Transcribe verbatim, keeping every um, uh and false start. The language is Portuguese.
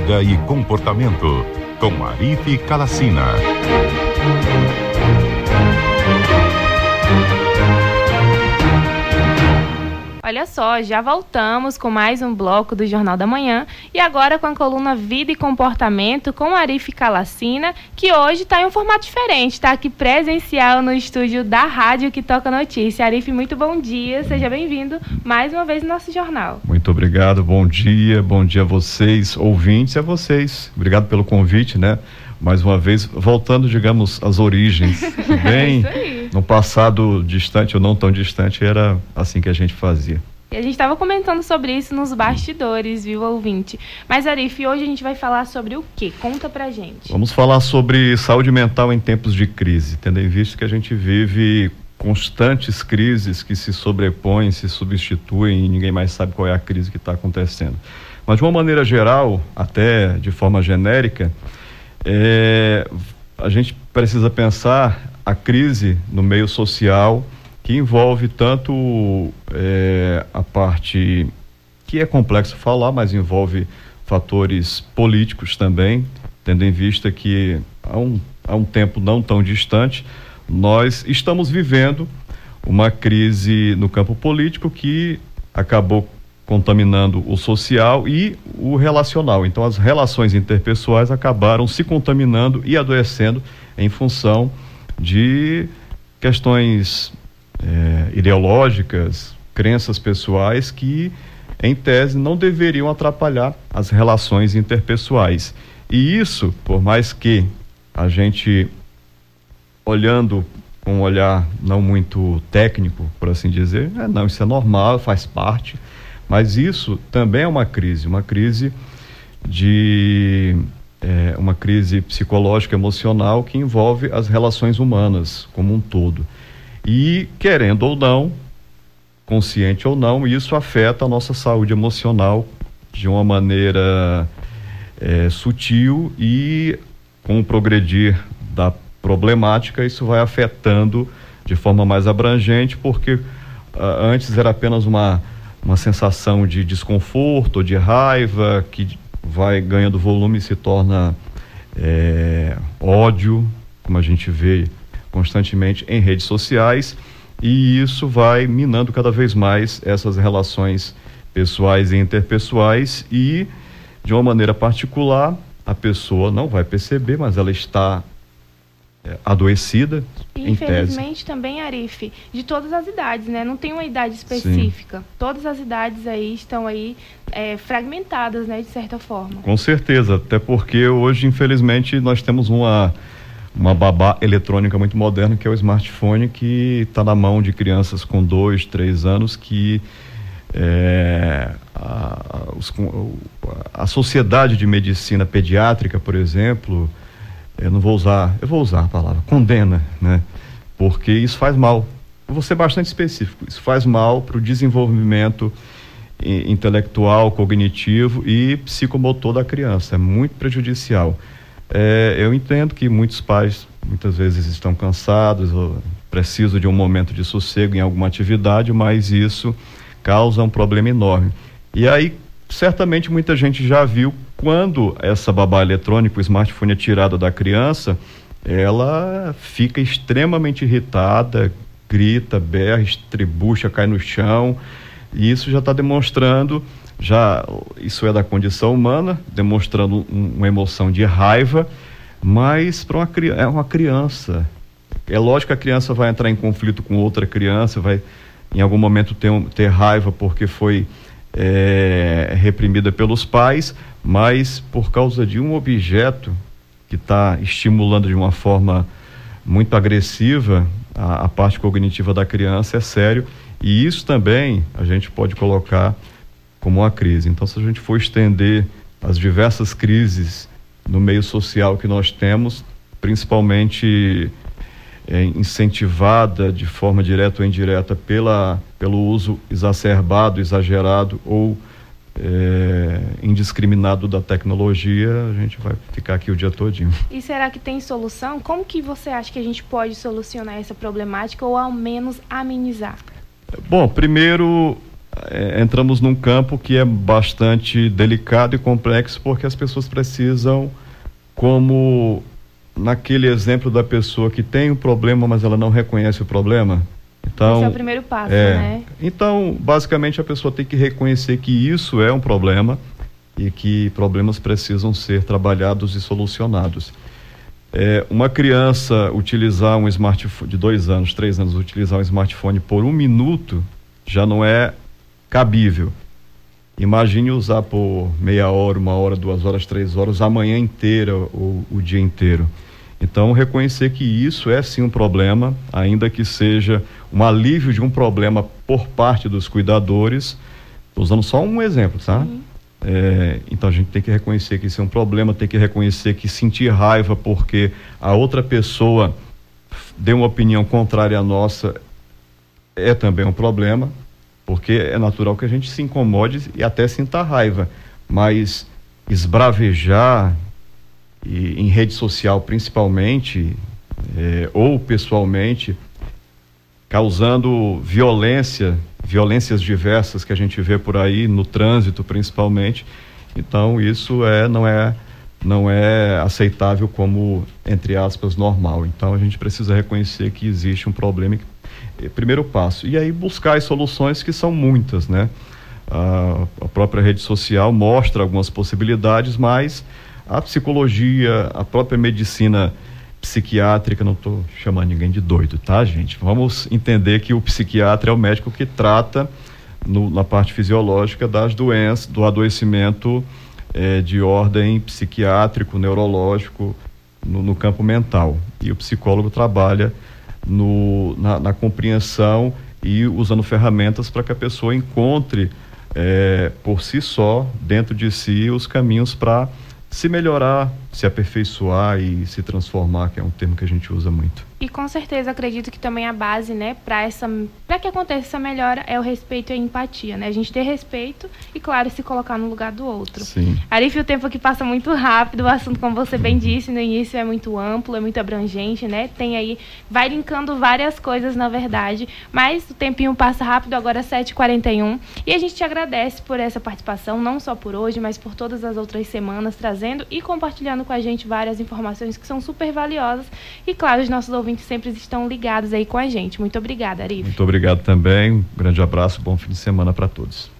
Saúde e Comportamento, com Arif Kalacina. Olha só, já voltamos com mais um bloco do Jornal da Manhã e agora com a coluna Vida e Comportamento com Arif Kalacina, que hoje está em um formato diferente, está aqui presencial no estúdio da Rádio que Toca Notícia. Arif, muito bom dia, seja bem-vindo mais uma vez no nosso jornal. Muito obrigado, bom dia, bom dia a vocês, ouvintes e a vocês. Obrigado pelo convite, né? Mais uma vez, voltando, digamos, às origens, bem, é no passado distante ou não tão distante, era assim que a gente fazia. E a gente estava comentando sobre isso nos bastidores, viu, ouvinte? Mas, Arif, hoje a gente vai falar sobre o quê? Conta pra gente. Vamos falar sobre saúde mental em tempos de crise, tendo em vista que a gente vive constantes crises que se sobrepõem, se substituem e ninguém mais sabe qual é a crise que está acontecendo. Mas, de uma maneira geral, até de forma genérica, É, a gente precisa pensar a crise no meio social, que envolve tanto é, a parte que é complexo falar, mas envolve fatores políticos também, tendo em vista que há um, há um tempo não tão distante, nós estamos vivendo uma crise no campo político que acabou contaminando o social e o relacional. Então, as relações interpessoais acabaram se contaminando e adoecendo em função de questões é, ideológicas, crenças pessoais que, em tese, não deveriam atrapalhar as relações interpessoais. E isso, por mais que a gente, olhando com um olhar não muito técnico, por assim dizer, é, não, isso é normal, faz parte. Mas isso também é uma crise, uma crise de é, uma crise psicológica, emocional que envolve as relações humanas como um todo. E, querendo ou não, consciente ou não, isso afeta a nossa saúde emocional de uma maneira é, sutil e, com o progredir da problemática, isso vai afetando de forma mais abrangente, porque ah, antes era apenas uma uma sensação de desconforto ou de raiva que vai ganhando volume e se torna é, ódio, como a gente vê constantemente em redes sociais, e isso vai minando cada vez mais essas relações pessoais e interpessoais e, de uma maneira particular, a pessoa não vai perceber, mas ela está é, adoecida, e, em tese. Infelizmente também, Arif, de todas as idades, né? Não tem uma idade específica. Sim. Todas as idades aí estão aí é, fragmentadas, né? De certa forma. Com certeza, até porque hoje, infelizmente, nós temos uma, uma babá eletrônica muito moderna, que é o smartphone, que está na mão de crianças com dois, três anos, que é, a, os, a Sociedade de Medicina Pediátrica, por exemplo, eu não vou usar, eu vou usar a palavra, condena, né? Porque isso faz mal. Eu vou ser bastante específico. Isso faz mal para o desenvolvimento i, intelectual, cognitivo e psicomotor da criança. É muito prejudicial. É, eu entendo que muitos pais, muitas vezes, estão cansados ou precisam de um momento de sossego em alguma atividade, mas isso causa um problema enorme. E aí, certamente, muita gente já viu quando essa babá eletrônica, o smartphone é tirado da criança, ela fica extremamente irritada, grita, berra, estribucha, cai no chão, e isso já está demonstrando, já, isso é da condição humana, demonstrando um, uma emoção de raiva, mas para uma, é uma criança. É lógico que a criança vai entrar em conflito com outra criança, vai em algum momento ter, um, ter raiva porque foi é, reprimida pelos pais, mas por causa de um objeto que está estimulando de uma forma muito agressiva a, a parte cognitiva da criança, é sério, e isso também a gente pode colocar como uma crise. Então, se a gente for estender as diversas crises no meio social que nós temos, principalmente é, incentivada de forma direta ou indireta pela, pelo uso exacerbado, exagerado ou É, indiscriminado da tecnologia, a gente vai ficar aqui o dia todinho. E será que tem solução? Como que você acha que a gente pode solucionar essa problemática ou ao menos amenizar? Bom, primeiro é, entramos num campo que é bastante delicado e complexo, porque as pessoas precisam, como naquele exemplo da pessoa que tem um problema, mas ela não reconhece o problema. Então, esse é o primeiro passo, é, né? Então, basicamente, a pessoa tem que reconhecer que isso é um problema e que problemas precisam ser trabalhados e solucionados. É, uma criança utilizar um smartphone, de dois anos, três anos, utilizar um smartphone por um minuto já não é cabível. Imagine usar por meia hora, uma hora, duas horas, três horas, a manhã inteira ou o dia inteiro. Então, reconhecer que isso é sim um problema, ainda que seja um alívio de um problema por parte dos cuidadores. Estou usando só um exemplo, tá? Uhum. É, então, a gente tem que reconhecer que isso é um problema, tem que reconhecer que sentir raiva porque a outra pessoa deu uma opinião contrária à nossa é também um problema, porque é natural que a gente se incomode e até sinta raiva, mas esbravejar, e em rede social principalmente, é, ou pessoalmente, causando violência, violências diversas que a gente vê por aí, no trânsito principalmente. Então isso é, não, é, não é aceitável como, entre aspas, normal. Então a gente precisa reconhecer que existe um problema, é, primeiro passo. E aí buscar as soluções, que são muitas, né? A, a própria rede social mostra algumas possibilidades, mas a psicologia, a própria medicina psiquiátrica, não estou chamando ninguém de doido, tá, gente? Vamos entender que o psiquiatra é o médico que trata no, na parte fisiológica das doenças, do adoecimento eh, de ordem psiquiátrico, neurológico, no, no campo mental. E o psicólogo trabalha no, na, na compreensão e usando ferramentas para que a pessoa encontre eh, por si só, dentro de si, os caminhos para se melhorar, se aperfeiçoar e se transformar, que é um termo que a gente usa muito. E com certeza acredito que também a base, né, para essa, para que aconteça essa melhora é o respeito e a empatia, né? A gente ter respeito e, claro, se colocar no lugar do outro. Sim. Arif, o tempo aqui passa muito rápido, o assunto, como você bem disse no início, é muito amplo, é muito abrangente, né? Tem aí, vai linkando várias coisas, na verdade, mas o tempinho passa rápido, agora é sete e quarenta e um, e a gente te agradece por essa participação, não só por hoje, mas por todas as outras semanas, trazendo e compartilhando com a gente várias informações que são super valiosas, e claro, os nossos ouvintes sempre estão ligados aí com a gente. Muito obrigada, Arif. Muito obrigado também, um grande abraço, bom fim de semana para todos.